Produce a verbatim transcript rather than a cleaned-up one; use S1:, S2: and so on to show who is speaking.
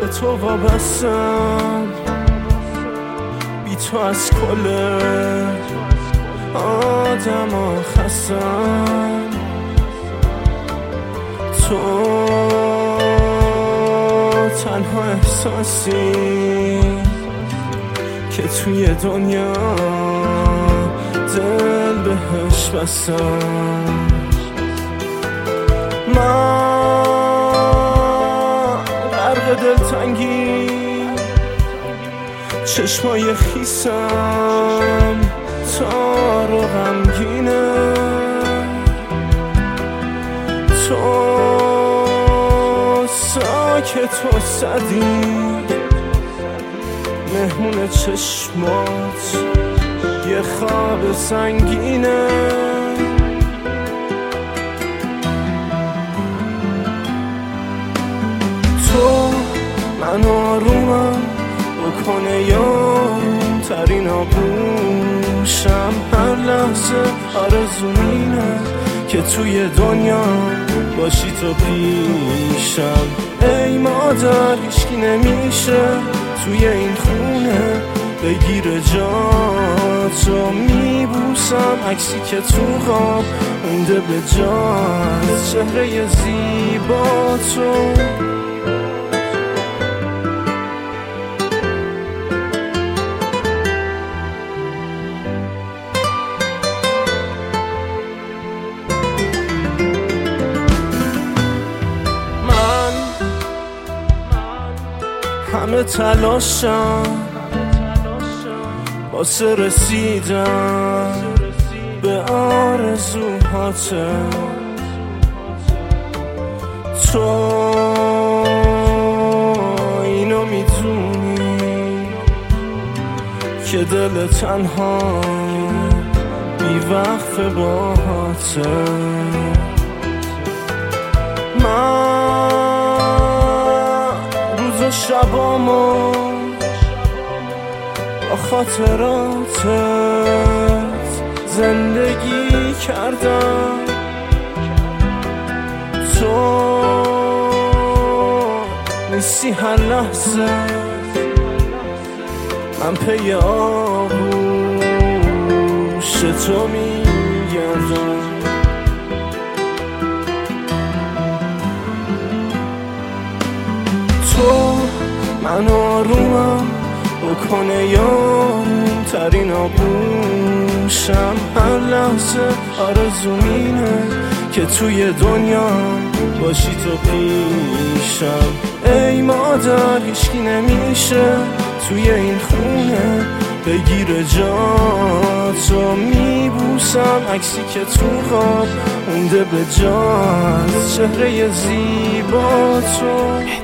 S1: تو وابستم، بی تو از کل آدم ها خستم. تو تنها احساسی که توی دنیا دل بهش بستم. من غرق دلتنگی، چشمای خیسم تار و غمگینه. تو ساکت و سدی، مهمون چشمات یه خواب سنگینه. تو من آرومم بکنه یارم ترین آغوشم. هر لحظه آرزومینه که توی دنیا باشی تو پیشم. ای مادر هیچکی نمیشه توی این خونه بگیر جاتو. میبوسم عکسی که تو خواب مونده به جات، چهره زیبا تو. همه تلاشم واسه رسیدن به آرزوهاته. تو اینو میدونی که دل تنها بی وقف باهاته. من شبامو با خاطراتت زندگی کردم. تو نیستی هر لحظه، من پی آغوش تو میگردم. تو من آرومم بکنه یارم ترین آغوشم. هر لحظه آرزومینه که توی دنیا باشی تو پیشم. ای مادر هیچکی نمیشه توی این خونه بگیر جاتو. میبوسم عکسی که تو خواب مونده به جات، چهره زیبا تو.